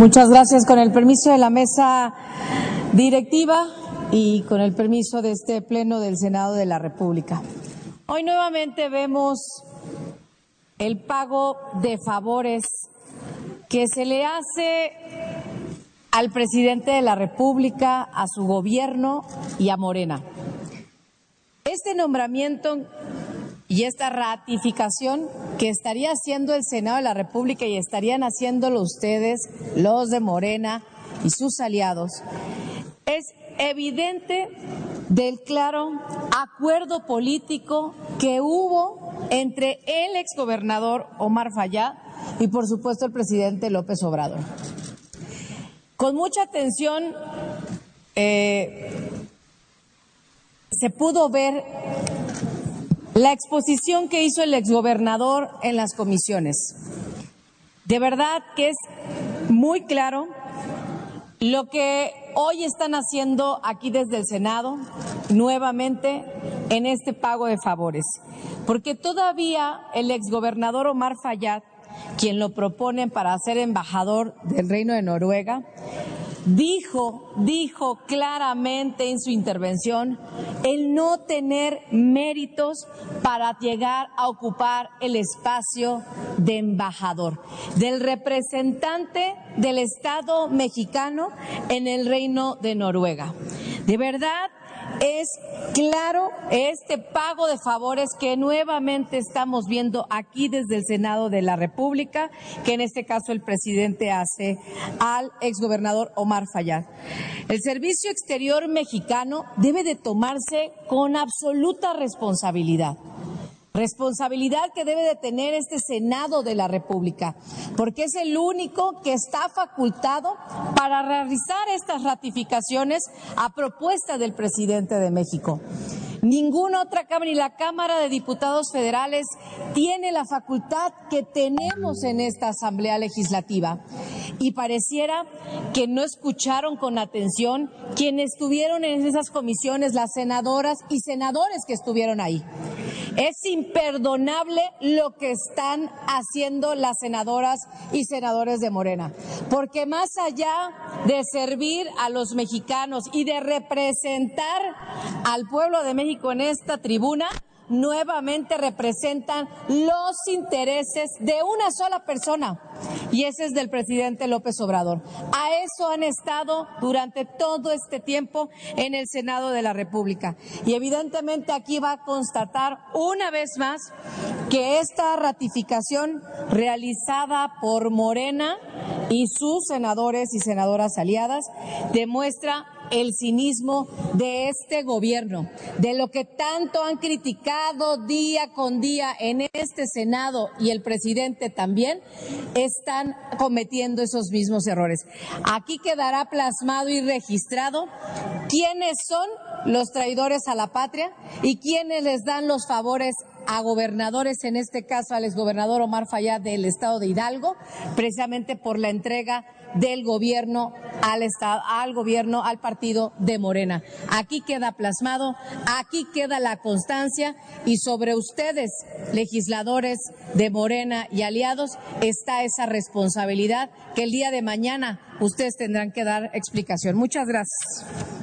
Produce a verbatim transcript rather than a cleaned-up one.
Muchas gracias. Con el permiso de la mesa directiva y con el permiso de este Pleno del Senado de la República. Hoy nuevamente vemos el pago de favores que se le hace al presidente de la República, a su gobierno y a Morena. Este nombramiento y esta ratificación que estaría haciendo el Senado de la República y estarían haciéndolo ustedes, los de Morena y sus aliados, es evidente del claro acuerdo político que hubo entre el exgobernador Omar Fayad y, por supuesto, el presidente López Obrador. Con mucha atención eh, se pudo ver la exposición que hizo el exgobernador en las comisiones. De verdad que es muy claro lo que hoy están haciendo aquí desde el Senado, nuevamente, en este pago de favores. Porque todavía el exgobernador Omar Fayad, quien lo proponen para ser embajador del Reino de Noruega, dijo, dijo claramente en su intervención el no tener méritos para llegar a ocupar el espacio de embajador, del representante del Estado mexicano en el Reino de Noruega. De verdad, es claro este pago de favores que nuevamente estamos viendo aquí desde el Senado de la República, que en este caso el presidente hace al exgobernador Omar Fayad. El Servicio Exterior mexicano debe de tomarse con absoluta responsabilidad. Responsabilidad que debe de tener este Senado de la República, porque es el único que está facultado para realizar estas ratificaciones a propuesta del presidente de México. Ninguna otra Cámara, ni la Cámara de Diputados Federales, tiene la facultad que tenemos en esta Asamblea Legislativa. Y pareciera que no escucharon con atención quienes estuvieron en esas comisiones, las senadoras y senadores que estuvieron ahí. Es imperdonable lo que están haciendo las senadoras y senadores de Morena, porque más allá de servir a los mexicanos y de representar al pueblo de México en esta tribuna, nuevamente representan los intereses de una sola persona, y ese es del presidente López Obrador. A eso han estado durante todo este tiempo en el Senado de la República. Y evidentemente aquí va a constatar una vez más que esta ratificación realizada por Morena y sus senadores y senadoras aliadas demuestra el cinismo de este gobierno, de lo que tanto han criticado día con día en este Senado, y el presidente también, están cometiendo esos mismos errores. Aquí quedará plasmado y registrado quiénes son los traidores a la patria y quiénes les dan los favores a gobernadores, en este caso al exgobernador Omar Fayad del estado de Hidalgo, precisamente por la entrega del gobierno al estado, al gobierno, al partido de Morena. Aquí queda plasmado, aquí queda la constancia, y sobre ustedes, legisladores de Morena y aliados, está esa responsabilidad que el día de mañana ustedes tendrán que dar explicación. Muchas gracias.